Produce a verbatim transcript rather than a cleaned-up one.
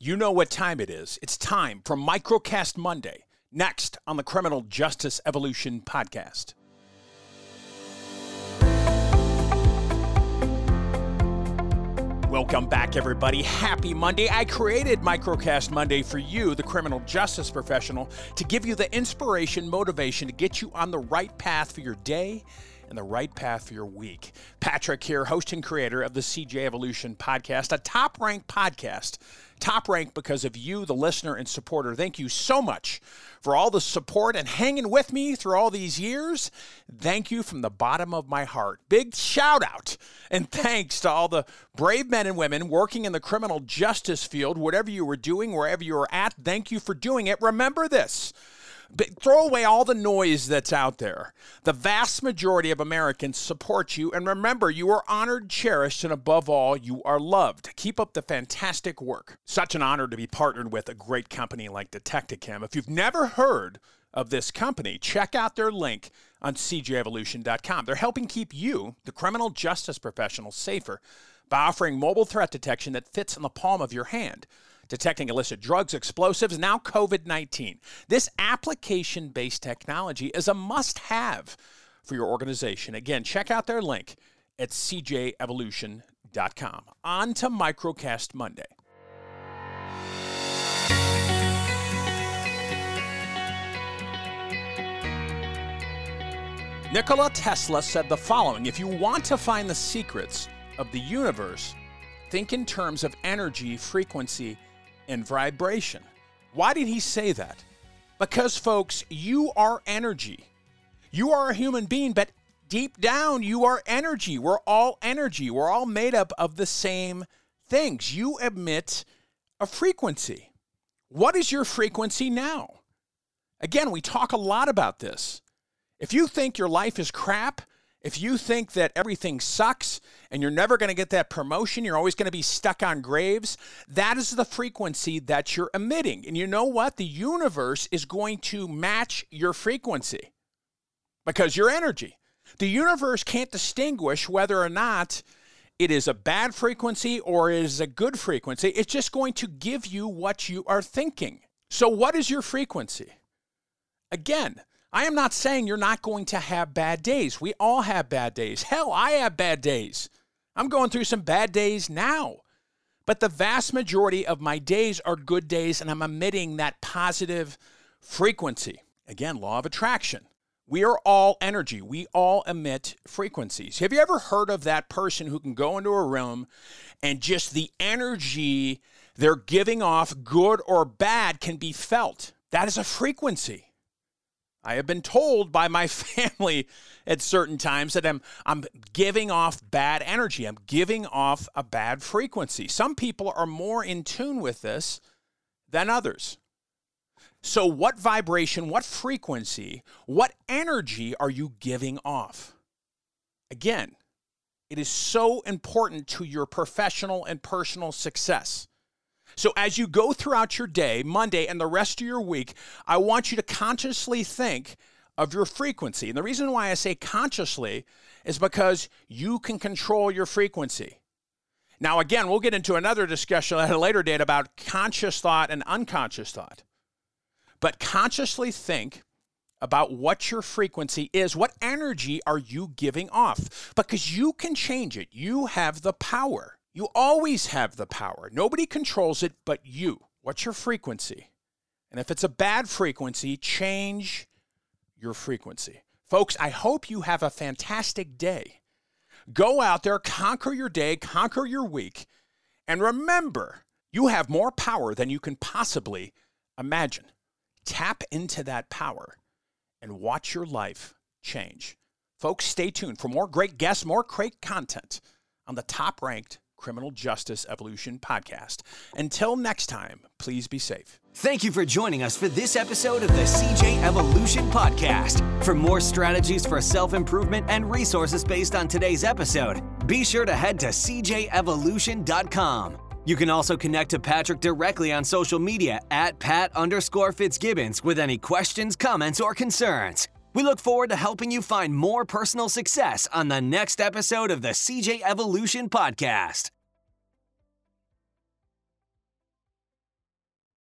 You know what time it is. It's time for Microcast Monday, next on the Criminal Justice Evolution podcast. Welcome back, everybody. Happy Monday. I created Microcast Monday for you, the criminal justice professional, to give you the inspiration, motivation to get you on the right path for your day and the right path for your week. Patrick here, host and creator of the C J Evolution podcast, a top-ranked podcast. Top ranked because of you, the listener and supporter. Thank you so much for all the support and hanging with me through all these years. Thank you from the bottom of my heart. Big shout out and thanks to all the brave men and women working in the criminal justice field, whatever you were doing, wherever you were at. Thank you for doing it. Remember this. But throw away all the noise that's out there. The vast majority of Americans support you, and remember, you are honored, cherished, and above all, you are loved. Keep up the fantastic work. Such an honor to be partnered with a great company like Detecticam. If you've never heard of this company, check out their link on C J evolution dot com. They're helping keep you, the criminal justice professional, safer by offering mobile threat detection that fits in the palm of your hand, detecting illicit drugs, explosives, and now covid nineteen. This application-based technology is a must-have for your organization. Again, check out their link at C J evolution dot com. On to Microcast Monday. Nikola Tesla said the following: if you want to find the secrets of the universe, think in terms of energy, frequency, and vibration. Why did he say that? Because, folks, you are energy. You are a human being, but deep down, you are energy. We're all energy. We're all made up of the same things. You emit a frequency. What is your frequency now? Again, we talk a lot about this. If you think your life is crap, if you think that everything sucks and you're never going to get that promotion, you're always going to be stuck on graves, that is the frequency that you're emitting. And you know what? The universe is going to match your frequency because you're energy. The universe can't distinguish whether or not it is a bad frequency or it is a good frequency. It's just going to give you what you are thinking. So what is your frequency? Again, I am not saying you're not going to have bad days. We all have bad days. Hell, I have bad days. I'm going through some bad days now. But the vast majority of my days are good days, and I'm emitting that positive frequency. Again, law of attraction. We are all energy. We all emit frequencies. Have you ever heard of that person who can go into a room and just the energy they're giving off, good or bad, can be felt? That is a frequency. I have been told by my family at certain times that I'm I'm giving off bad energy. I'm giving off a bad frequency. Some people are more in tune with this than others. So what vibration, what frequency, what energy are you giving off? Again, it is so important to your professional and personal success. So as you go throughout your day, Monday, and the rest of your week, I want you to consciously think of your frequency. And the reason why I say consciously is because you can control your frequency. Now, again, we'll get into another discussion at a later date about conscious thought and unconscious thought. But consciously think about what your frequency is. What energy are you giving off? Because you can change it. You have the power. You always have the power. Nobody controls it but you. What's your frequency? And if it's a bad frequency, change your frequency. Folks, I hope you have a fantastic day. Go out there, conquer your day, conquer your week, and remember, you have more power than you can possibly imagine. Tap into that power and watch your life change. Folks, stay tuned for more great guests, more great content on the top-ranked Criminal Justice Evolution podcast. Until next time, please be safe. Thank you for joining us for this episode of the C J Evolution podcast. For more strategies for self-improvement and resources based on today's episode, be sure to head to C J evolution dot com. You can also connect to Patrick directly on social media at Pat underscore Fitzgibbons with any questions, comments, or concerns. We look forward to helping you find more personal success on the next episode of the C J Evolution podcast.